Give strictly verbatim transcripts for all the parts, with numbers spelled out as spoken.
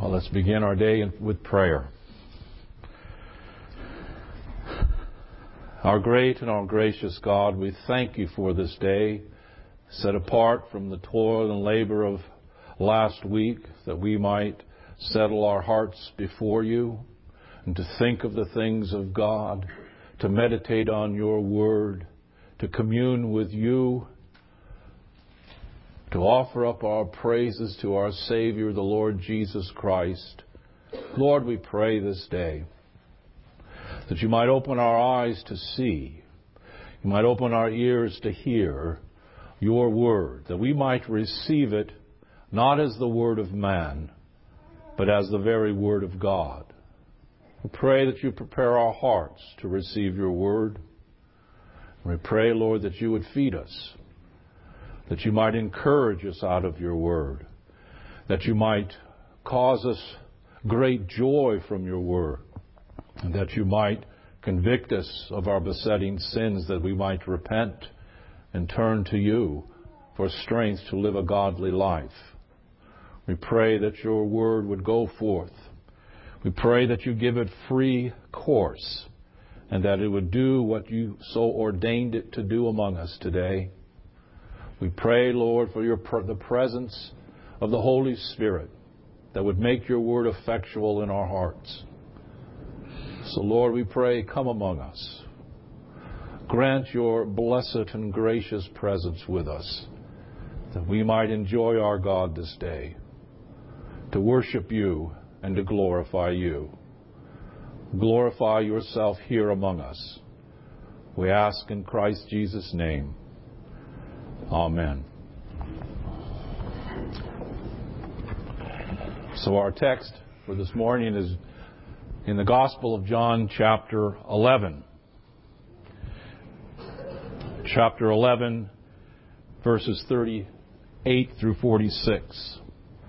Well, let's begin our day with prayer. Our great and our gracious God, we thank you for this day, set apart from the toil and labor of last week, that we might settle our hearts before you and to think of the things of God, to meditate on your word, to commune with you, to offer up our praises to our Savior, the Lord Jesus Christ. Lord, we pray this day that you might open our eyes to see, you might open our ears to hear your word, that we might receive it not as the word of man, but as the very word of God. We pray that you prepare our hearts to receive your word. We pray, Lord, that you would feed us, that you might encourage us out of your word, that you might cause us great joy from your word, and that you might convict us of our besetting sins, that we might repent and turn to you for strength to live a godly life. We pray that your word would go forth. We pray that you give it free course, and that it would do what you so ordained it to do among us today. We pray, Lord, for your the presence of the Holy Spirit that would make your word effectual in our hearts. So, Lord, we pray, come among us. Grant your blessed and gracious presence with us, that we might enjoy our God this day, to worship you and to glorify you. Glorify yourself here among us. We ask in Christ Jesus' name. Amen. So our text for this morning is in the Gospel of John, chapter eleven. Chapter eleven, verses thirty-eight through forty-six.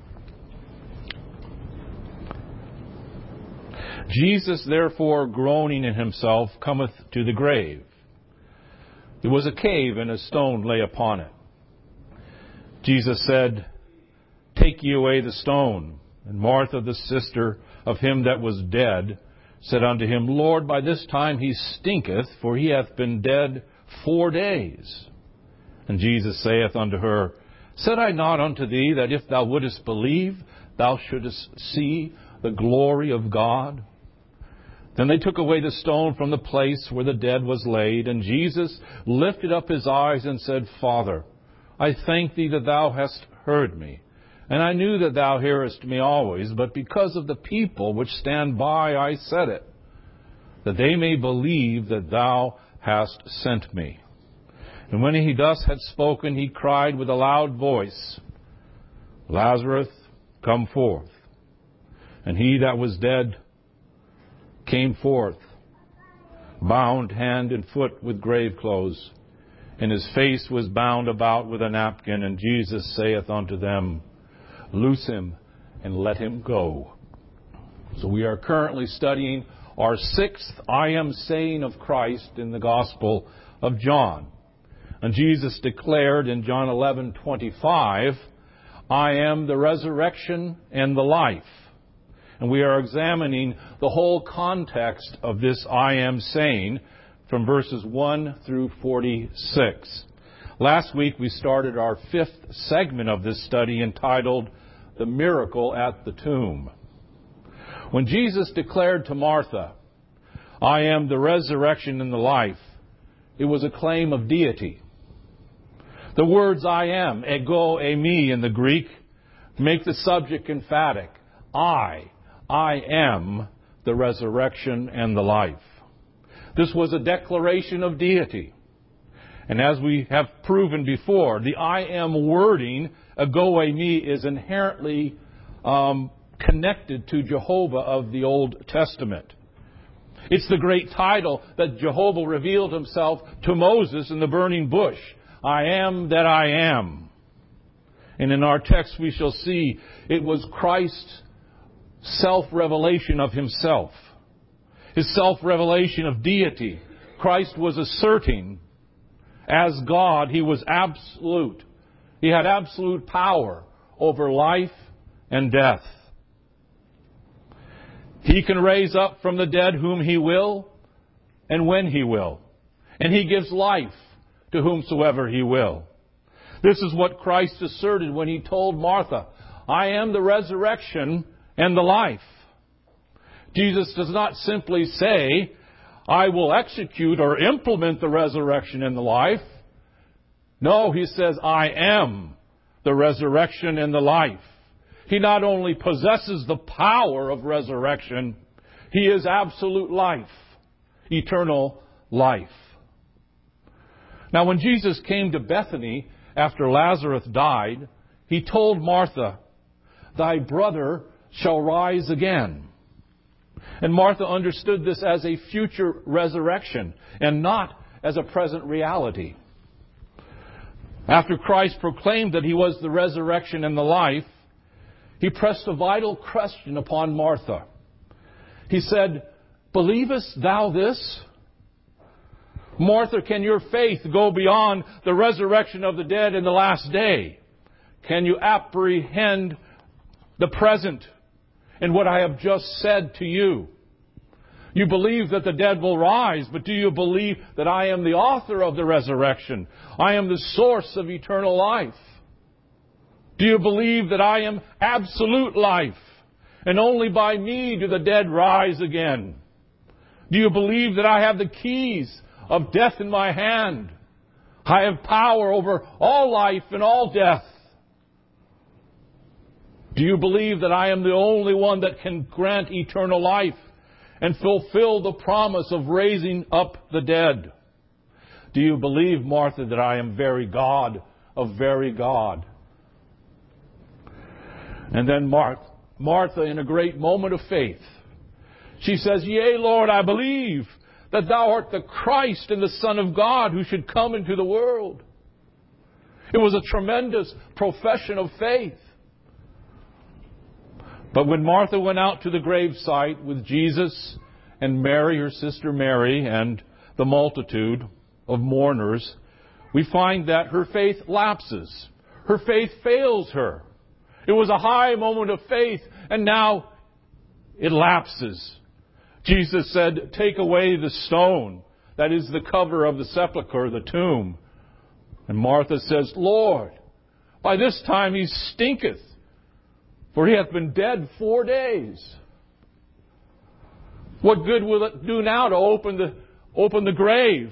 Jesus, therefore, groaning in himself, cometh to the grave. There was a cave, and a stone lay upon it. Jesus said, Take ye away the stone. And Martha, the sister of him that was dead, said unto him, Lord, by this time he stinketh, for he hath been dead four days. And Jesus saith unto her, Said I not unto thee that if thou wouldest believe, thou shouldest see the glory of God? Then they took away the stone from the place where the dead was laid, and Jesus lifted up his eyes and said, Father, I thank thee that thou hast heard me. And I knew that thou hearest me always, but because of the people which stand by I said it, that they may believe that thou hast sent me. And when he thus had spoken, he cried with a loud voice, Lazarus, come forth. And he that was dead came forth, bound hand and foot with grave clothes, and his face was bound about with a napkin. And Jesus saith unto them, Loose him and let him go. So we are currently studying our sixth I am saying of Christ in the Gospel of John. And Jesus declared in John eleven twenty-five, I am the resurrection and the life. And we are examining the whole context of this I am saying from verses one through forty-six. Last week we started our fifth segment of this study entitled The Miracle at the Tomb. When Jesus declared to Martha, I am the resurrection and the life, it was a claim of deity. The words I am, ego eimi in the Greek, make the subject emphatic. I, I am the resurrection and the life. This was a declaration of deity. And as we have proven before, the I am wording, ego eimi, is inherently um, connected to Jehovah of the Old Testament. It's the great title that Jehovah revealed himself to Moses in the burning bush. I am that I am. And in our text we shall see it was Christ's self-revelation of himself. His self-revelation of deity. Christ was asserting as God, he was absolute. He had absolute power over life and death. He can raise up from the dead whom He will and when He will. And He gives life to whomsoever He will. This is what Christ asserted when He told Martha, I am the resurrection and the life. Jesus does not simply say, I will execute or implement the resurrection and the life. No, He says, I am the resurrection and the life. He not only possesses the power of resurrection, He is absolute life, eternal life. Now, when Jesus came to Bethany after Lazarus died, He told Martha, Thy brother shall rise again. And Martha understood this as a future resurrection and not as a present reality. After Christ proclaimed that He was the resurrection and the life, He pressed a vital question upon Martha. He said, Believest thou this? Martha, can your faith go beyond the resurrection of the dead in the last day? Can you apprehend the present and what I have just said to you? You believe that the dead will rise, but do you believe that I am the author of the resurrection? I am the source of eternal life. Do you believe that I am absolute life, and only by me do the dead rise again? Do you believe that I have the keys of death in my hand? I have power over all life and all death. Do you believe that I am the only one that can grant eternal life and fulfill the promise of raising up the dead? Do you believe, Martha, that I am very God of very God? And then Martha, in a great moment of faith, she says, Yea, Lord, I believe that Thou art the Christ and the Son of God who should come into the world. It was a tremendous profession of faith. But when Martha went out to the gravesite with Jesus and Mary, her sister Mary, and the multitude of mourners, we find that her faith lapses. Her faith fails her. It was a high moment of faith, and now it lapses. Jesus said, Take away the stone, that is the cover of the sepulchre, the tomb. And Martha says, Lord, by this time he stinketh, for he hath been dead four days. What good will it do now to open the, open the grave?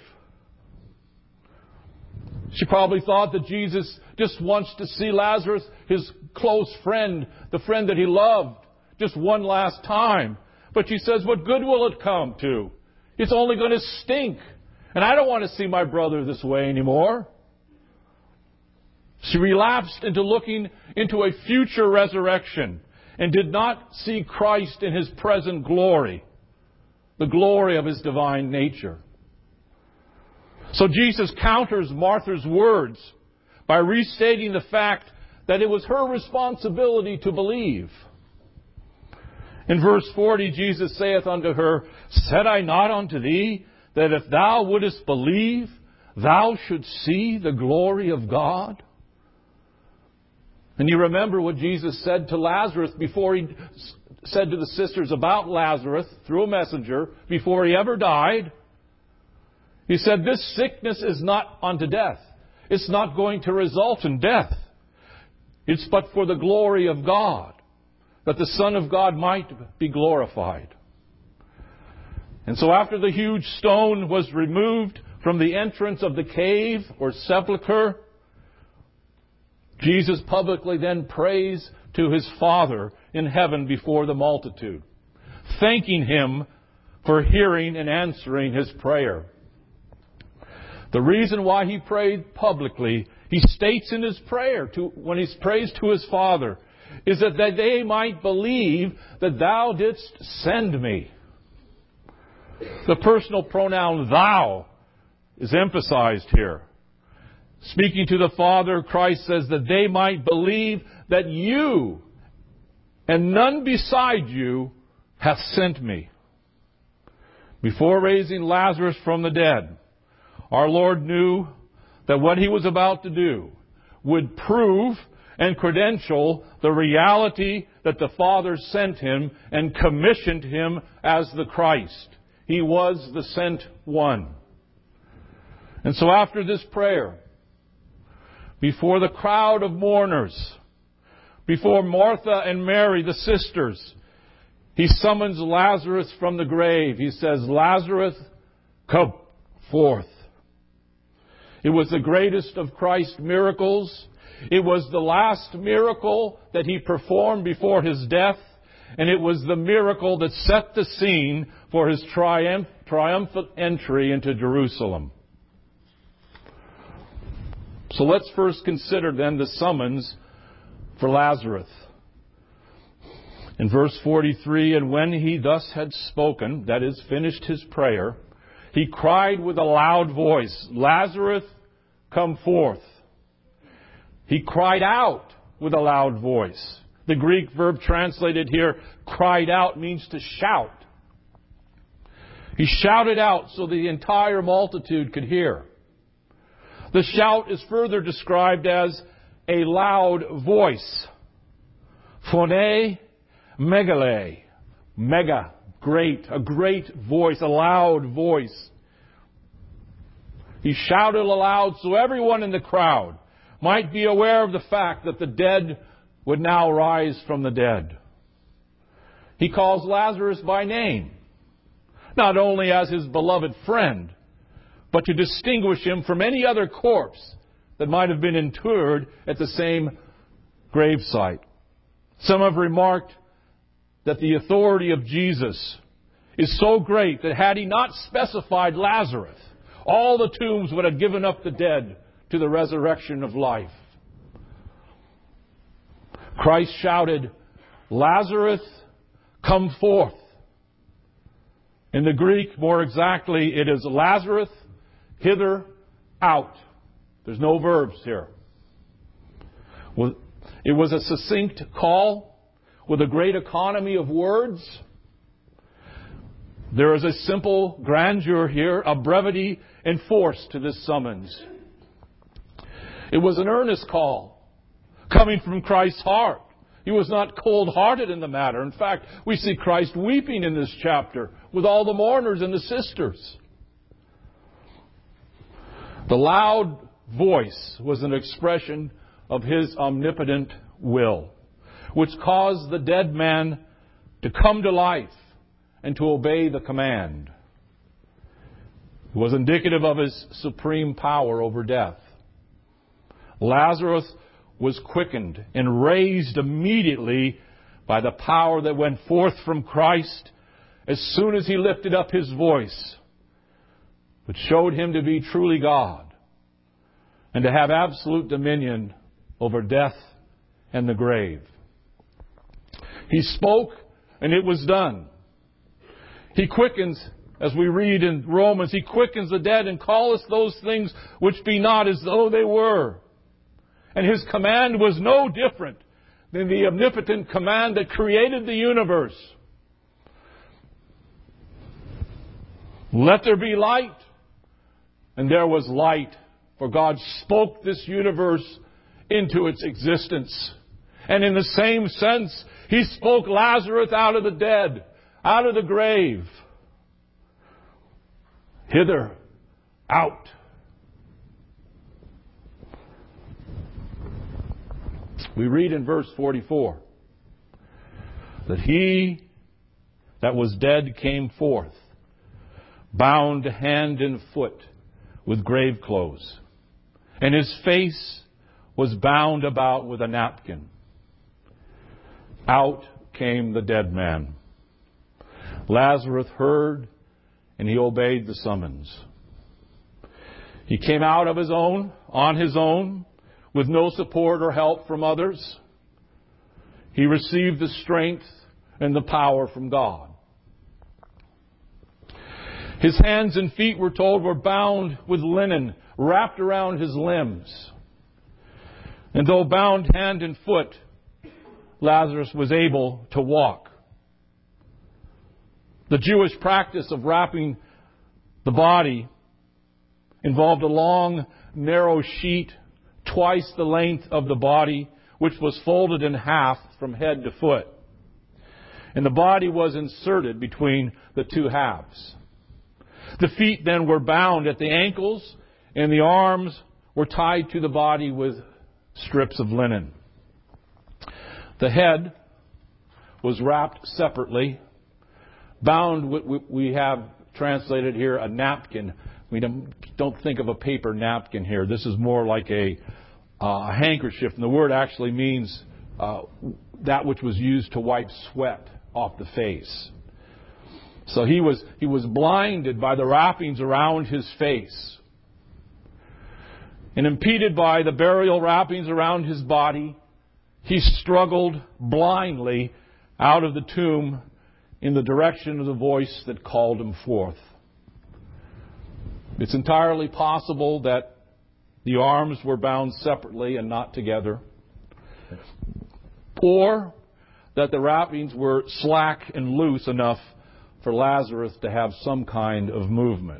She probably thought that Jesus just wants to see Lazarus, his close friend, the friend that he loved, just one last time. But she says, what good will it come to? It's only going to stink. And I don't want to see my brother this way anymore. She relapsed into looking into a future resurrection and did not see Christ in His present glory, the glory of His divine nature. So Jesus counters Martha's words by restating the fact that it was her responsibility to believe. In verse forty, Jesus saith unto her, Said I not unto thee, that if thou wouldest believe, thou shouldst see the glory of God? And you remember what Jesus said to Lazarus before He said to the sisters about Lazarus through a messenger, before he ever died. He said, This sickness is not unto death. It's not going to result in death. It's but for the glory of God, that the Son of God might be glorified. And so after the huge stone was removed from the entrance of the cave or sepulchre, Jesus publicly then prays to His Father in heaven before the multitude, thanking Him for hearing and answering his prayer. The reason why he prayed publicly, he states in his prayer, to, when he prays to his Father, is that, that they might believe that Thou didst send me. The personal pronoun thou is emphasized here. Speaking to the Father, Christ says that they might believe that You and none beside You hath sent me. Before raising Lazarus from the dead, our Lord knew that what He was about to do would prove and credential the reality that the Father sent him and commissioned him as the Christ. He was the sent one. And so after this prayer, before the crowd of mourners, before Martha and Mary, the sisters, he summons Lazarus from the grave. He says, "Lazarus, come forth." It was the greatest of Christ's miracles. It was the last miracle that he performed before his death. And it was the miracle that set the scene for his triumph, triumphant entry into Jerusalem. So let's first consider then the summons for Lazarus. In verse forty-three, "And when he thus had spoken," that is, finished his prayer, "he cried with a loud voice, 'Lazarus, come forth.'" He cried out with a loud voice. The Greek verb translated here, cried out, means to shout. He shouted out so the entire multitude could hear. The shout is further described as a loud voice. Phone megale. Mega, great, a great voice, a loud voice. He shouted aloud so everyone in the crowd might be aware of the fact that the dead would now rise from the dead. He calls Lazarus by name, not only as his beloved friend, but to distinguish him from any other corpse that might have been interred at the same gravesite. Some have remarked that the authority of Jesus is so great that had he not specified Lazarus, all the tombs would have given up the dead to the resurrection of life. Christ shouted, "Lazarus, come forth." In the Greek, more exactly, it is Lazarus, hither, out. There's no verbs here. It was a succinct call with a great economy of words. There is a simple grandeur here, a brevity and force to this summons. It was an earnest call coming from Christ's heart. He was not cold-hearted in the matter. In fact, we see Christ weeping in this chapter with all the mourners and the sisters. The loud voice was an expression of His omnipotent will, which caused the dead man to come to life and to obey the command. It was indicative of His supreme power over death. Lazarus was quickened and raised immediately by the power that went forth from Christ as soon as He lifted up His voice, which showed Him to be truly God and to have absolute dominion over death and the grave. He spoke and it was done. He quickens, as we read in Romans, He quickens the dead and calleth those things which be not as though they were. And His command was no different than the omnipotent command that created the universe. Let there be light. And there was light. For God spoke this universe into its existence. And in the same sense, He spoke Lazarus out of the dead, out of the grave. Hither, out. We read in verse forty-four that he that was dead came forth, bound hand and foot with grave clothes, and his face was bound about with a napkin. Out came the dead man. Lazarus heard, and he obeyed the summons. He came out of his own, on his own, with no support or help from others. He received the strength and the power from God. His hands and feet, we're told, were bound with linen wrapped around his limbs. And though bound hand and foot, Lazarus was able to walk. The Jewish practice of wrapping the body involved a long, narrow sheet, twice the length of the body, which was folded in half from head to foot. and the body was inserted between the two halves. The feet then were bound at the ankles, and the arms were tied to the body with strips of linen. The head was wrapped separately, bound with, we have translated here, a napkin. We don't, don't think of a paper napkin here. This is more like a, uh, a handkerchief. And the word actually means uh, that which was used to wipe sweat off the face. So he was, he was blinded by the wrappings around his face. And impeded by the burial wrappings around his body, he struggled blindly out of the tomb in the direction of the voice that called him forth. It's entirely possible that the arms were bound separately and not together, or that the wrappings were slack and loose enough for Lazarus to have some kind of movement.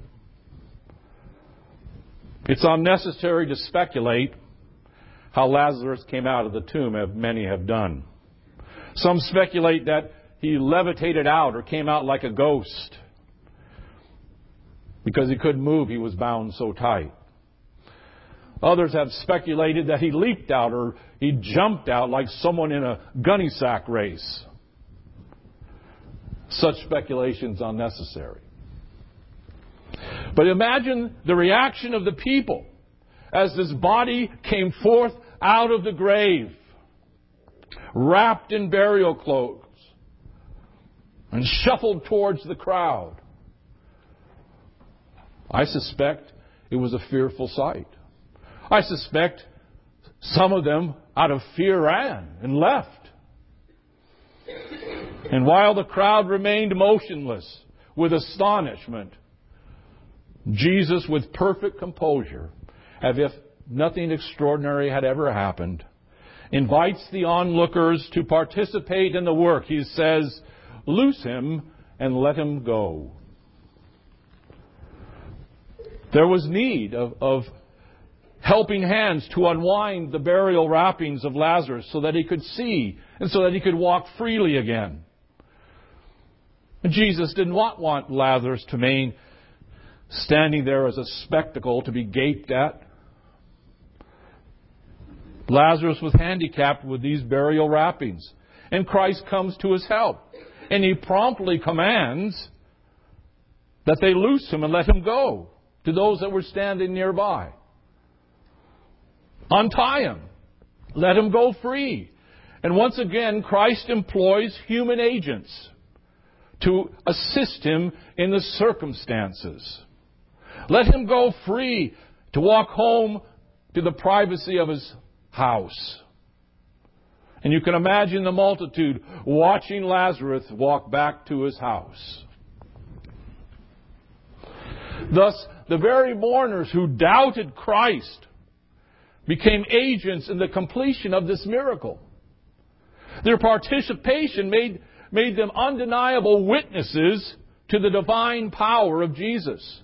It's unnecessary to speculate how Lazarus came out of the tomb, as many have done. Some speculate that he levitated out or came out like a ghost. Because he couldn't move, he was bound so tight. Others have speculated that he leaped out or he jumped out like someone in a gunny sack race. Such speculation is unnecessary. But imagine the reaction of the people as this body came forth out of the grave, wrapped in burial clothes, and shuffled towards the crowd. I suspect it was a fearful sight. I suspect some of them, out of fear, ran and left. And while the crowd remained motionless with astonishment, Jesus, with perfect composure, as if nothing extraordinary had ever happened, invites the onlookers to participate in the work. He says, "Loose him and let him go." There was need of, of helping hands to unwind the burial wrappings of Lazarus so that he could see and so that he could walk freely again. And Jesus didn't want, want Lazarus to remain standing there as a spectacle to be gaped at. Lazarus was handicapped with these burial wrappings, and Christ comes to his help. And he promptly commands that they loose him and let him go to those that were standing nearby. Untie him. Let him go free. And once again, Christ employs human agents to assist him in the circumstances. Let him go free to walk home to the privacy of his house. And you can imagine the multitude watching Lazarus walk back to his house. Thus, the very mourners who doubted Christ became agents in the completion of this miracle. Their participation made, made them undeniable witnesses to the divine power of Jesus.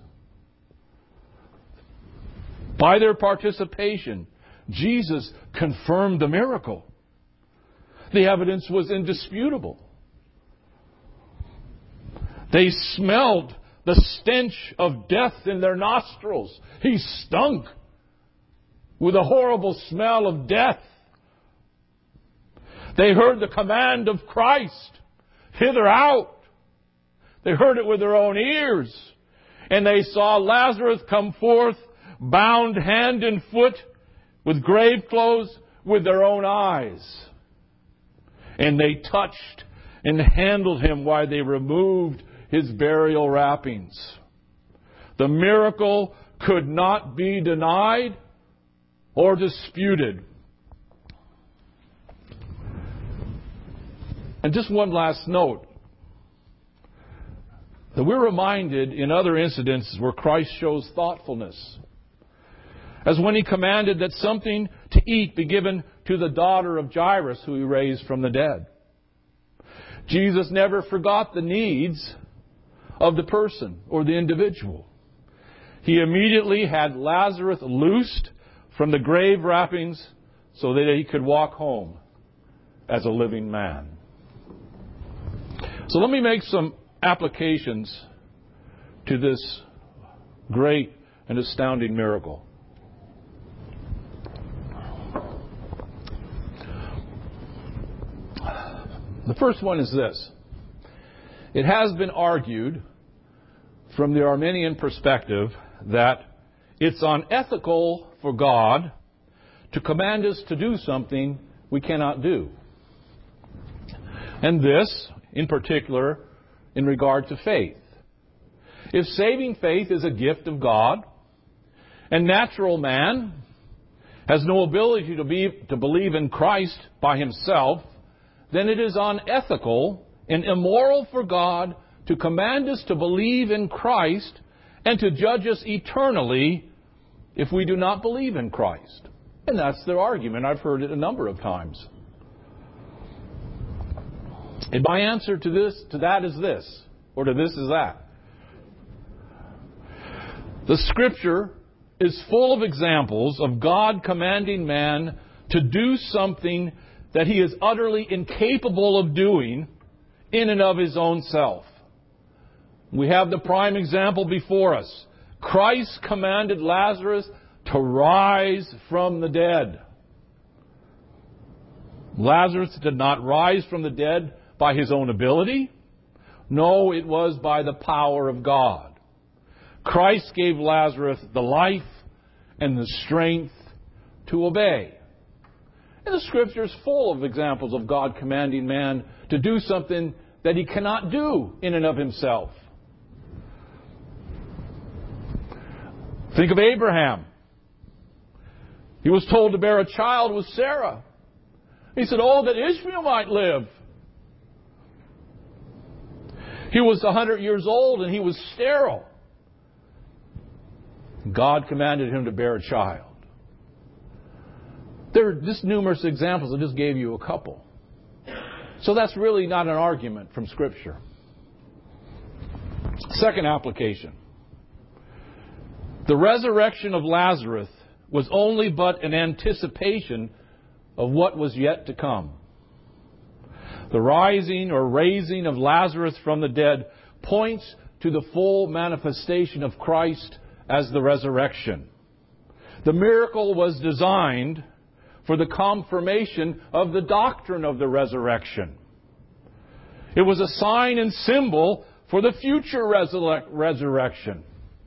By their participation, Jesus confirmed the miracle. The evidence was indisputable. They smelled the stench of death in their nostrils. He stunk with a horrible smell of death. They heard the command of Christ, "Hither out." They heard it with their own ears. And they saw Lazarus come forth, bound hand and foot, with grave clothes, with their own eyes. And they touched and handled him while they removed his burial wrappings. The miracle could not be denied or disputed. And just one last note, that we're reminded in other incidents where Christ shows thoughtfulness. As when he commanded that something to eat be given to the daughter of Jairus, who he raised from the dead. Jesus never forgot the needs of the person or the individual. He immediately had Lazarus loosed from the grave wrappings so that he could walk home as a living man. So let me make some applications to this great and astounding miracle. The first one is this. It has been argued from the Arminian perspective that it's unethical for God to command us to do something we cannot do. And this, in particular, in regard to faith. If saving faith is a gift of God, and natural man has no ability to, be, to believe in Christ by himself, then it is unethical and immoral for God to command us to believe in Christ and to judge us eternally if we do not believe in Christ. And that's their argument. I've heard it a number of times. And my answer to this, to that is this, or to this is that. The Scripture is full of examples of God commanding man to do something that he is utterly incapable of doing in and of his own self. We have the prime example before us. Christ commanded Lazarus to rise from the dead. Lazarus did not rise from the dead by his own ability. No, it was by the power of God. Christ gave Lazarus the life and the strength to obey. And the Scripture is full of examples of God commanding man to do something that he cannot do in and of himself. Think of Abraham. He was told to bear a child with Sarah. He said, "Oh, that Ishmael might live." He was one hundred years old and he was sterile. God commanded him to bear a child. There are just numerous examples. I just gave you a couple. So that's really not an argument from Scripture. Second application. The resurrection of Lazarus was only but an anticipation of what was yet to come. The rising or raising of Lazarus from the dead points to the full manifestation of Christ as the resurrection. The miracle was designed for the confirmation of the doctrine of the resurrection. It was a sign and symbol for the future resurre- resurrection.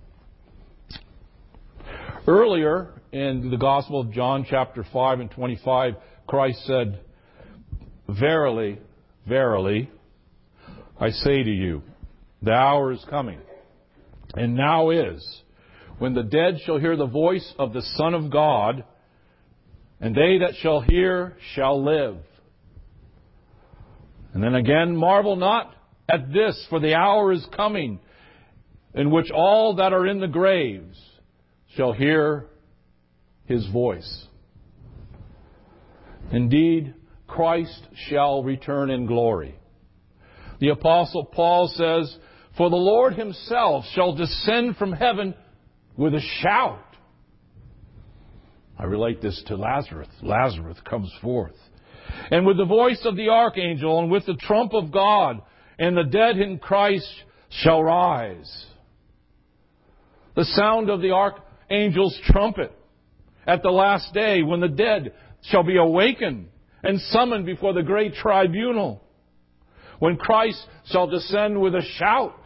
Earlier in the Gospel of John, chapter five and twenty-five, Christ said, "Verily, verily, I say to you, the hour is coming, and now is, when the dead shall hear the voice of the Son of God, and they that shall hear shall live." And then again, "Marvel not at this, for the hour is coming, in which all that are in the graves shall hear His voice." Indeed, Christ shall return in glory. The Apostle Paul says, "For the Lord Himself shall descend from heaven with a shout." I relate this to Lazarus. Lazarus comes forth. "And with the voice of the archangel, and with the trump of God, and the dead in Christ shall rise." The sound of the archangel's trumpet at the last day, when the dead shall be awakened and summoned before the great tribunal, when Christ shall descend with a shout,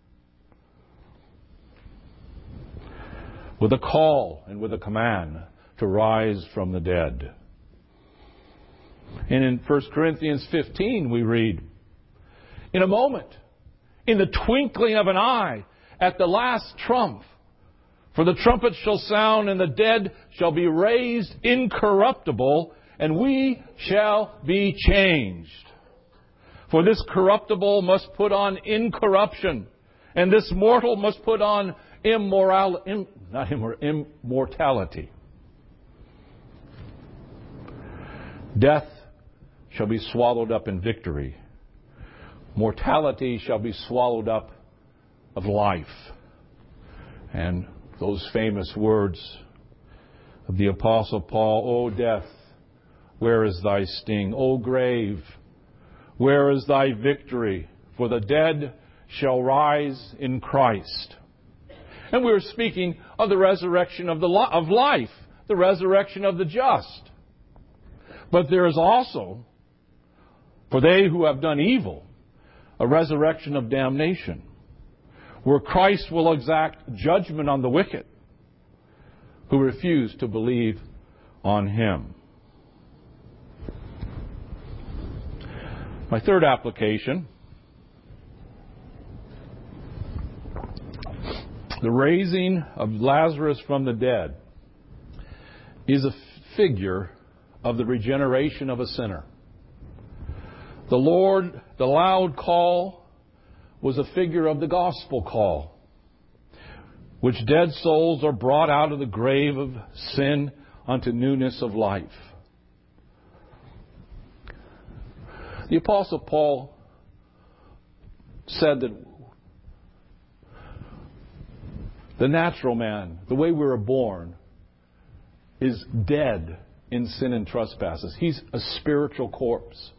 with a call and with a command to rise from the dead. And in First Corinthians fifteen we read, "In a moment, in the twinkling of an eye, at the last trump, for the trumpet shall sound, and the dead shall be raised incorruptible, and we shall be changed. For this corruptible must put on incorruption, and this mortal must put on immoral, im, not immor, immortality. Death shall be swallowed up in victory. Mortality shall be swallowed up of life." And those famous words of the Apostle Paul, "O death, where is thy sting? O grave, where is thy victory? for the dead shall rise in Christ. And we are speaking of the resurrection of, the li- of life, the resurrection of the just. But there is also, for they who have done evil, a resurrection of damnation, where Christ will exact judgment on the wicked who refuse to believe on Him. My third application, the raising of Lazarus from the dead is a figure of the regeneration of a sinner. The Lord, the loud call, was a figure of the gospel call, which dead souls are brought out of the grave of sin unto newness of life. The Apostle Paul said that the natural man, the way we were born, is dead in sin and trespasses. He's a spiritual corpse.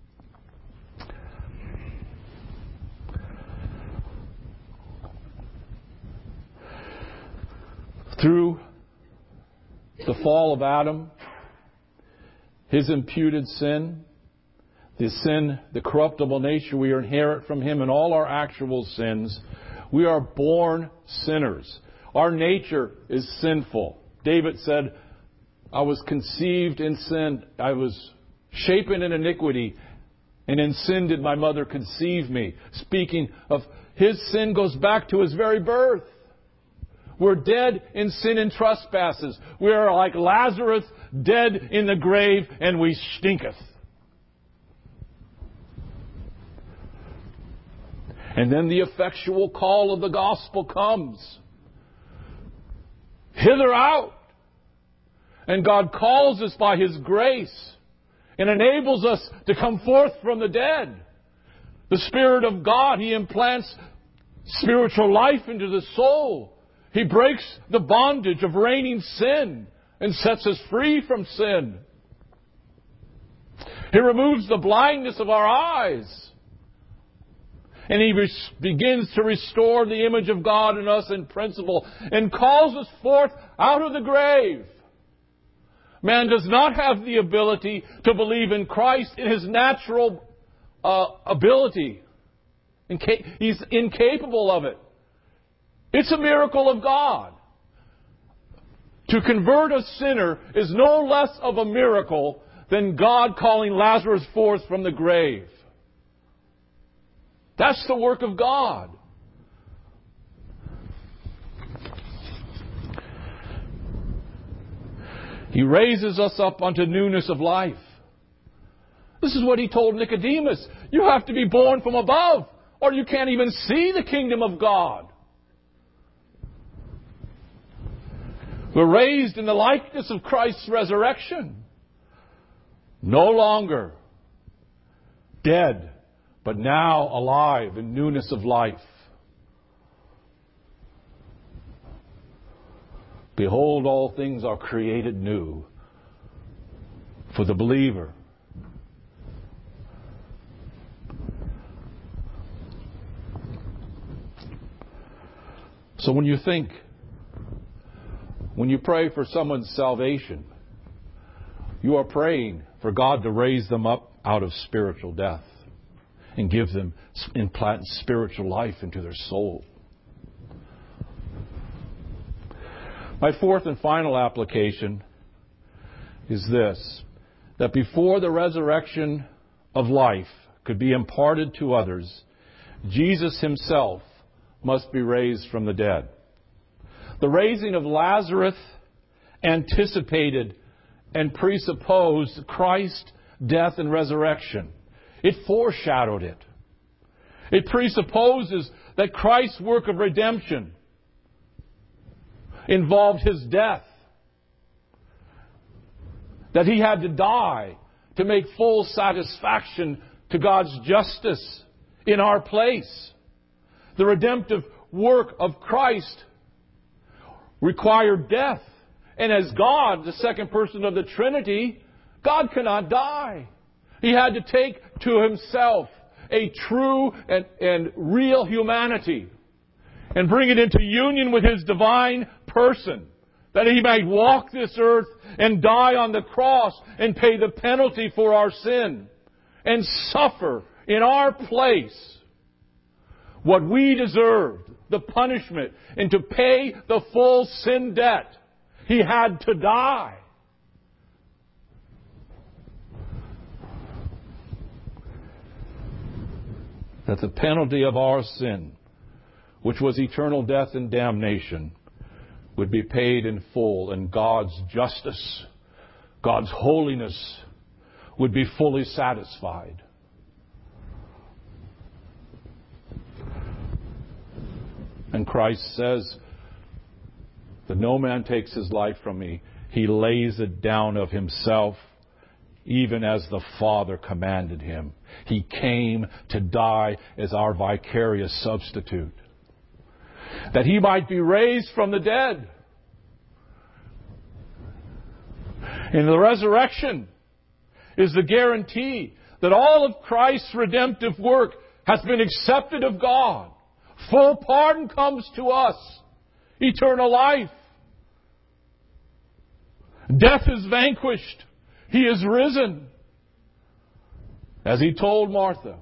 Through the fall of Adam, his imputed sin, the sin, the corruptible nature we inherit from him, and all our actual sins, we are born sinners. Our nature is sinful. David said, I was conceived in sin. I was shapen in iniquity, and in sin did my mother conceive me. Speaking of his sin goes back to his very birth. We're dead in sin and trespasses. We are like Lazarus, dead in the grave, and we stinketh. And then the effectual call of the gospel comes. Hither out. And God calls us by His grace and enables us to come forth from the dead. The Spirit of God, He implants spiritual life into the soul. He breaks the bondage of reigning sin and sets us free from sin. He removes the blindness of our eyes. And He res- begins to restore the image of God in us in principle and calls us forth out of the grave. Man does not have the ability to believe in Christ in his natural uh, ability. Inca- he's incapable of it. It's a miracle of God. To convert a sinner is no less of a miracle than God calling Lazarus forth from the grave. That's the work of God. He raises us up unto newness of life. This is what He told Nicodemus. You have to be born from above, or you can't even see the kingdom of God. We're raised in the likeness of Christ's resurrection. No longer dead, but now alive in newness of life. Behold, all things are created new for the believer. So when you think, when you pray for someone's salvation, you are praying for God to raise them up out of spiritual death and give them, implant spiritual life into their soul. My fourth and final application is this, that before the resurrection of life could be imparted to others, Jesus Himself must be raised from the dead. The raising of Lazarus anticipated and presupposed Christ's death and resurrection. It foreshadowed it. It presupposes that Christ's work of redemption involved His death. That He had to die to make full satisfaction to God's justice in our place. The redemptive work of Christ required death. And as God, the second person of the Trinity, God cannot die. He had to take to Himself a true and, and real humanity and bring it into union with His divine person, that He might walk this earth and die on the cross and pay the penalty for our sin and suffer in our place what we deserved, the punishment, and to pay the full sin debt. He had to die. That the penalty of our sin, which was eternal death and damnation, would be paid in full, and God's justice, God's holiness would be fully satisfied. And Christ says that no man takes his life from me. He lays it down of Himself, even as the Father commanded Him. He came to die as our vicarious substitute, that He might be raised from the dead. And the resurrection is the guarantee that all of Christ's redemptive work has been accepted of God. Full pardon comes to us. Eternal life. Death is vanquished. He is risen. As He told Martha.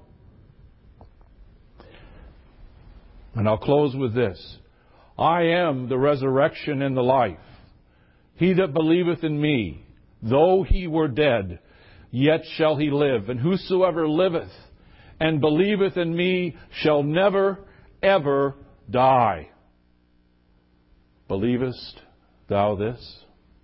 And I'll close with this. I am the resurrection and the life. He that believeth in me, though he were dead, yet shall he live. And whosoever liveth and believeth in me shall never, ever die. Believest thou this?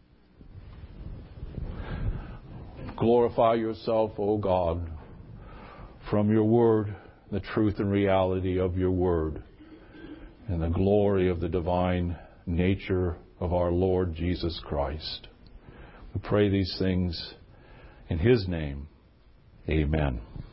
Glorify yourself, O God, from your word, the truth and reality of your word, and the glory of the divine nature of our Lord Jesus Christ. We pray these things in His name. Amen.